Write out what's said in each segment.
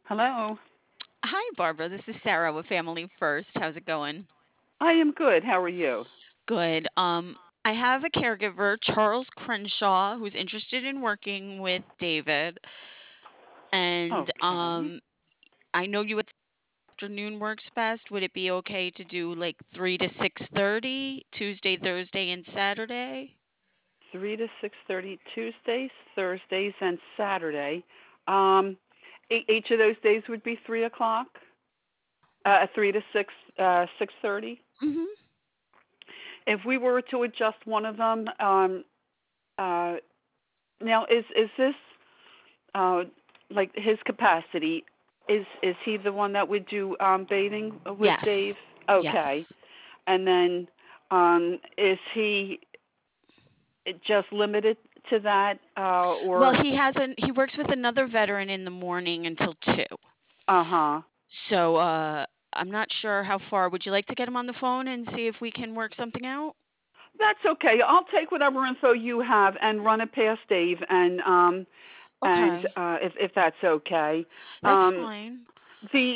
Hello. Hi, Barbara. This is Sarah with Family First. How's it going? I am good. How are you? Good. I have a caregiver, Charles Crenshaw, who's interested in working with David. And Okay. I know you at afternoon works best. Would it be okay to do like 3 to 6:30, Tuesday, Thursday, and Saturday? 3 to 6:30 Tuesdays, Thursdays, and Saturday. Um, each of those days would be 3 o'clock. 3 to 6, 6:30. Mhm. If we were to adjust one of them, uh, now is this uh, like his capacity? Is he the one that would do bathing with Yes. Dave? Okay. Yes. And then is he just limited to that, Well, or he works with another veteran in the morning until 2. uh-huh. So, I'm not sure how far. Would you like to get him on the phone and see if we can work something out? That's okay. I'll take whatever info you have and run it past Dave, and Okay. if that's okay. That's Um, fine. the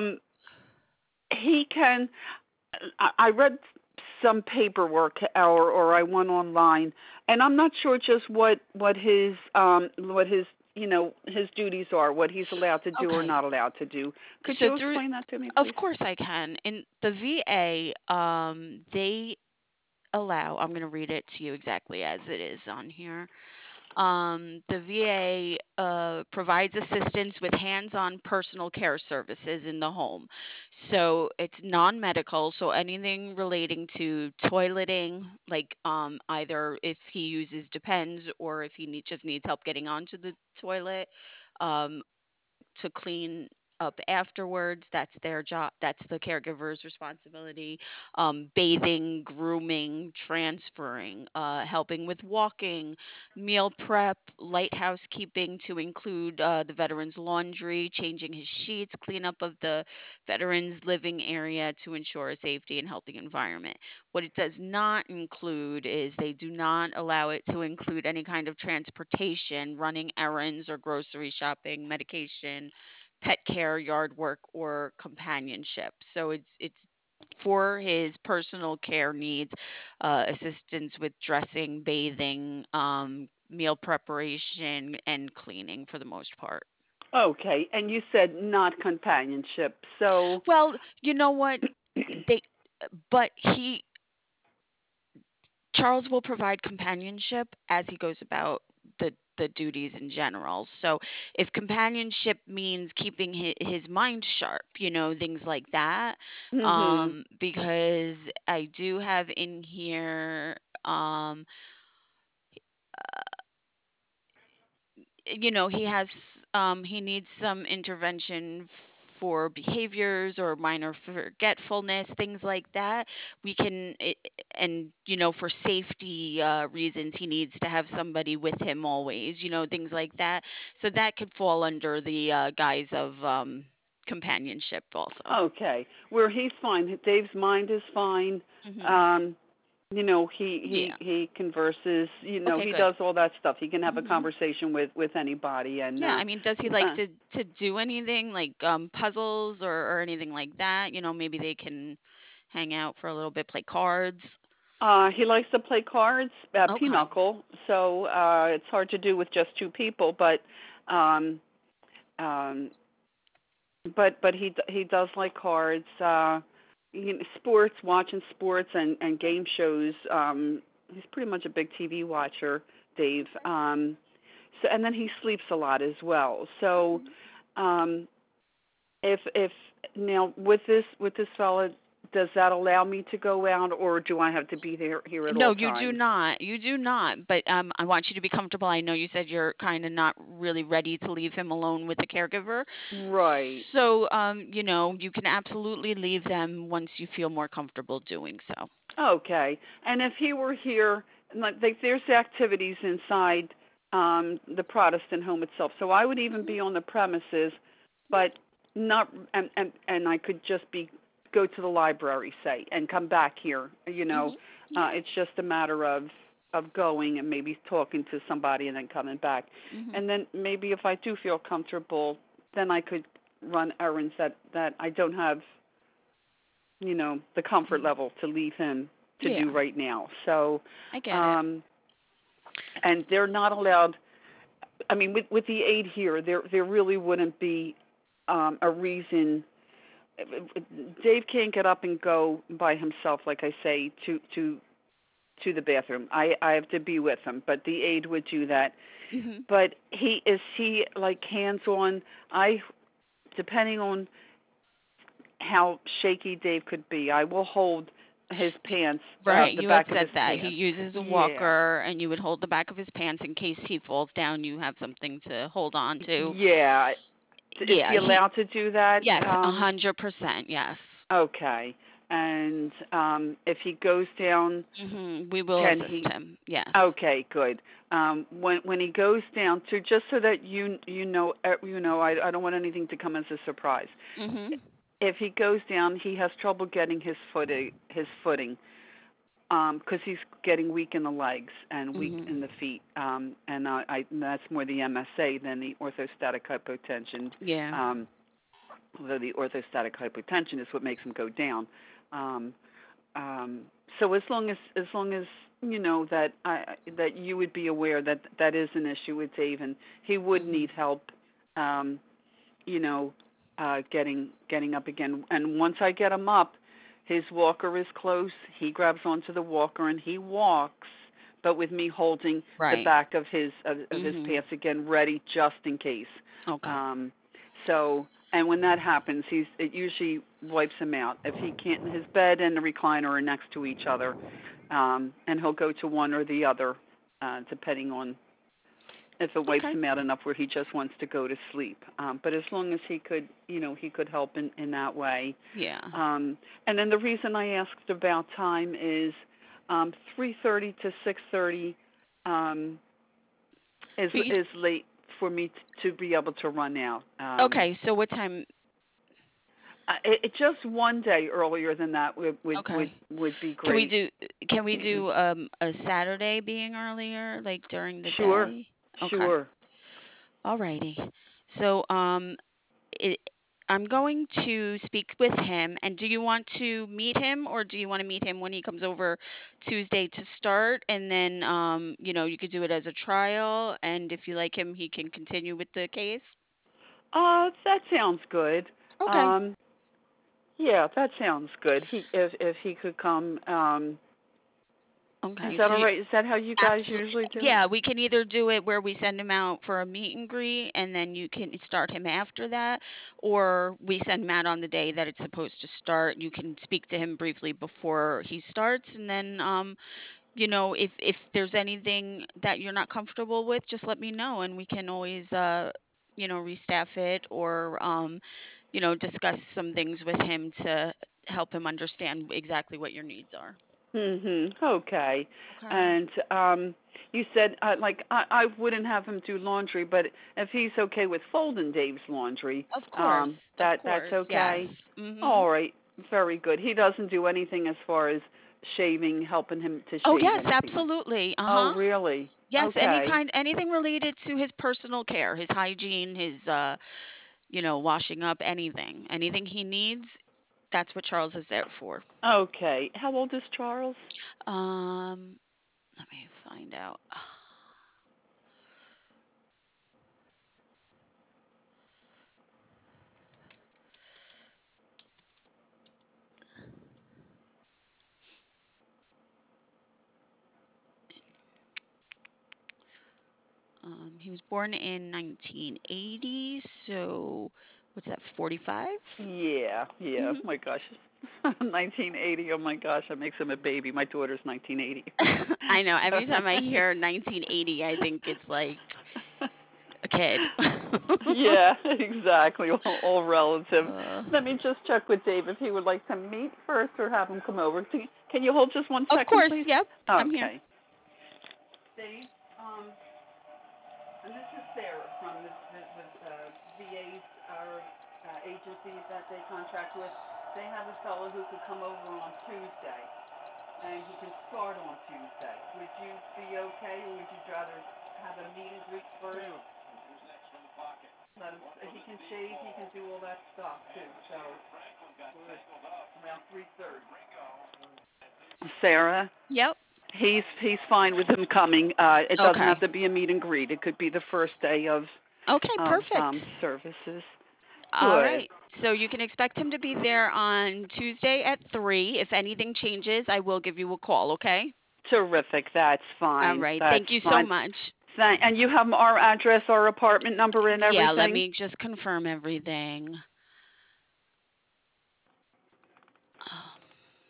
he can. I read some paperwork, or I went online, and I'm not sure just what his his duties are, what he's allowed to do or Okay. not allowed to do. Could So you through explain that to me, Of please? course I can. In the VA, they allow, I'm going to read it to you exactly as it is on here. The VA provides assistance with hands on personal care services in the home. So it's non medical, so anything relating to toileting, like either if he uses Depends or if just needs help getting onto the toilet, um, to clean up afterwards. That's their job. That's the caregiver's responsibility. Bathing, grooming, transferring, helping with walking, meal prep, light housekeeping to include the veteran's laundry, changing his sheets, cleanup of the veteran's living area to ensure a safety and healthy environment. What it does not include is they do not allow it to include any kind of transportation, running errands or grocery shopping, medication, pet care, yard work, or companionship. So it's for his personal care needs, assistance with dressing, bathing, meal preparation, and cleaning for the most part. Okay, and you said not companionship. So, Well, you know what? They, but he Charles will provide companionship as he goes about the duties in general. So if companionship means keeping his mind sharp, things like that, mhm. because I do have in here, um, he needs some intervention for behaviors or minor forgetfulness, things like that. We can and for safety reasons he needs to have somebody with him always, things like that. So that could fall under the guise of companionship also. Okay, where he's fine. Dave's mind is fine. Hmm. Um, he Yeah. he converses. Okay, He good. does all that stuff. He can have a Hmm. conversation with anybody, and Yeah, I mean, does he like uh, to do anything like puzzles or anything like that? Maybe they can hang out for a little bit, play cards. he likes to play cards, Okay. pinochle. So it's hard to do with just two people, um, um, but he does like cards. Sports, watching sports and game shows. He's pretty much a big TV watcher, Dave. So and then he sleeps a lot as well. So Mhm. um, if now with this fella, does that allow me to go out, or do I have to be there here at No, all you do times? not. You do not. But I want you to be comfortable. I know you said you're kind of not really ready to leave him alone with the caregiver. Right. So, you can absolutely leave them once you feel more comfortable doing so. Okay. And if he were here, like there's activities inside the Protestant home itself, so I would even Hmm. be on the premises, but not, and I could just be go to the library, say, and come back here. Hmm. Yeah. It's just a matter of going and maybe talking to somebody and then coming back, Hmm. and then maybe if I do feel comfortable, then I could run errands that I don't have, the comfort Mhm. level to leave him to do Yeah, right now. So, I get it. um, and they're not allowed. I mean, with the aid here, there really wouldn't be a reason. Dave can't get up and go by himself, like I say, to the bathroom. I have to be with him, but the aide would do that. Mhm. But he like hands on. I Depending on how shaky Dave could be, I will hold his pants, Right, the you had back of said his that. He pants. uses a Yeah, walker and you would hold the back of his pants in case he falls down, you have something to hold on to. yeah. Is Yeah, he allowed to do that? yes, 100%, yes. Okay. And if he goes down, We will can assist he? him. Yes. Okay, good. When he goes down to, just so that I don't want anything to come as a surprise. Mhm. If he goes down, he has trouble getting his footing, because he's getting weak in the legs and weak Mhm. in the feet, and that's more the MSA than the orthostatic hypotension. Yeah. Um, Although the orthostatic hypotension is what makes him go down. Um, um, so as long as that you would be aware that that is an issue with Dave, and he would Mhm. need help, um, you know, getting up again. And once I get him up, his walker is close. He grabs onto the walker and he walks, but with me holding the Right. back of his Mhm. pants again, ready just in case. Okay. Um, so, and when that happens, it usually wipes him out. If he can't, his bed and the recliner are next to each other, and he'll go to one or the other, depending on if it wipes Okay. him out enough where he just wants to go to sleep. But as long as he could help in that way. Yeah. And then the reason I asked about time is 3:30 to 6:30 um, But you is late for me to be able to run out. Okay, so what time? Just one day earlier than that would would would, Okay. would be Can we great. do can we do a Saturday being earlier, like during the Sure, day? Okay. sure. Alrighty. So it, I'm going to speak with him. And do you want to meet him, or do you want to meet him when he comes over Tuesday to start? And then, you could do it as a trial. And if you like him, he can continue with the case. That sounds good. Okay. Um, yeah, that sounds good. If he could come. Is Okay. that So all you, right? Is that how you guys absolutely, usually do it? yeah, we can either do it where we send him out for a meet and greet, and then you can start him after that, or we send him out on the day that it's supposed to start. You can speak to him briefly before he starts, and then if there's anything that you're not comfortable with, just let me know and we can always restaff it or discuss some things with him to help him understand exactly what your needs are. Okay. Okay. And you said like I wouldn't have him do laundry, but if he's okay with folding Dave's laundry, Of course. Of that's course. okay. Yes. Mhm. All right. Very good. He doesn't do anything as far as shaving, helping him to Oh, shave yes, anything like. absolutely. Oh, Uh-huh. really? Yes, Okay. anything related to his personal care, his hygiene, his washing up, anything. Anything he needs, that's what Charles is there for. Okay. How old is Charles? Um, Let me find out. He was born in 1980, so what's that, 45? Yeah, yeah. Hmm. My gosh. 1980. Oh my gosh, that makes him a baby. My daughter's 1980. I know. Every time I hear 1980, I think it's like a kid. Yeah, exactly. All relative. uh, Let me just check with Dave if he would like to meet first or have him come over. Can you hold just one of second, course, please? yep. I'm here. Okay. Dave, and this is Sarah from the VA's our agency that they contract with. They have a fellow who could come over on Tuesday, and he can start on Tuesday. Would you be okay, or would you rather have a meet and greet first? He can shave, he can do all that stuff too. So we're around 3:30. Sarah, Yep. he's fine with him coming. It doesn't Okay. have to be a meet and greet. It could be the first day Okay, of perfect. services. All Good. right. So you can expect him to be there on Tuesday at 3. If anything changes, I will give you a call, okay? Terrific. That's All fine. right. That's Thank you so fine. much. And you have our address, our apartment number, and Yeah, let everything. me just confirm everything. Um,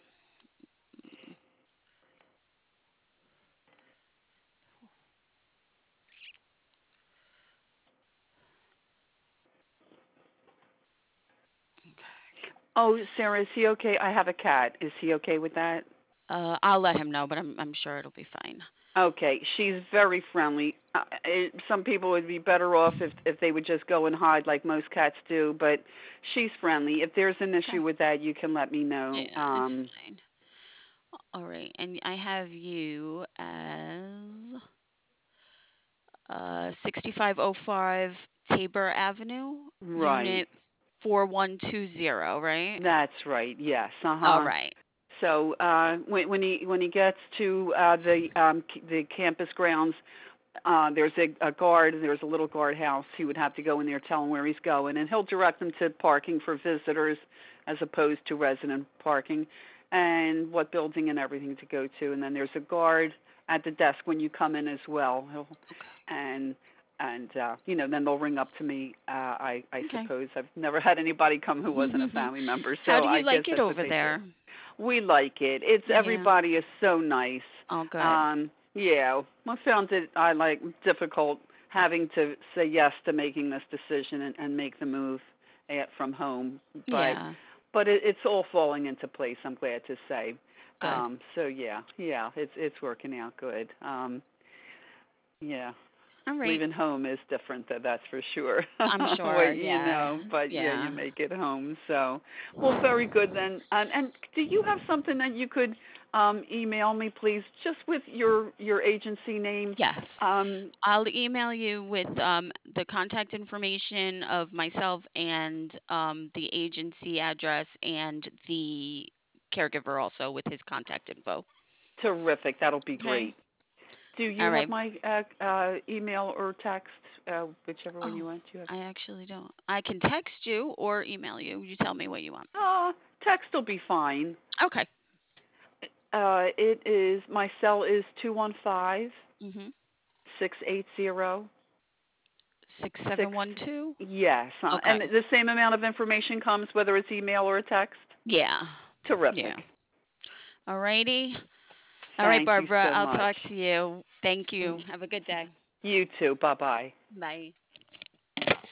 Oh, Sarah, is he okay? I have a cat. Is he okay with that? I'll let him know, but I'm sure it'll be fine. Okay, she's very friendly. Some people would be better off if they would just go and hide like most cats do, but she's friendly. If there's an Okay. issue with that, you can let me know. Yeah, it's fine. All right, and I have you as 6505 Tabor Avenue, Right. Unit 4120, right? That's right. Yes. All Uh-huh. right. So when he gets to the campus grounds, there's a guard. There's a little guardhouse. He would have to go in there, tell him where he's going, and he'll direct them to parking for visitors as opposed to resident parking, and what building and everything to go to. And then there's a guard at the desk when you come in as well. And then they'll ring up to me. I Okay. suppose I've never had anybody come who wasn't a family member, How so do I you guess like it that's what over they do. there? We like it. It's Yeah. everybody is so nice. Oh, good. Yeah, I found it I like difficult having to say yes to making this decision and make the move from home, but Yeah. it's all falling into place. I'm glad to say. Good. So yeah, it's working out good. Yeah, All right. leaving home is different, that's for sure. I'm sure. Wait, Yeah. but yeah, you Yeah. make it home. So, well, very good then. And do you have something that you could email me, please, just with your agency name? Yes. Um, I'll email you with the contact information of myself and the agency address and the caregiver also with his contact info. Terrific. That'll be Okay. great. Do All you have right. my email or text, whichever one Oh, you want to? I actually don't. I can text you or email you. You tell me what you want. Text will be fine. Okay. It is my cell is 215 Mhm. 680 6712. Yes, and Okay. the same amount of information comes whether it's email or a text. Yeah. Terrific. Yeah. All righty. All right, Thank you Barbara. so I'll much. talk to you. Thank you. Have a good day. You too. Bye bye. Bye.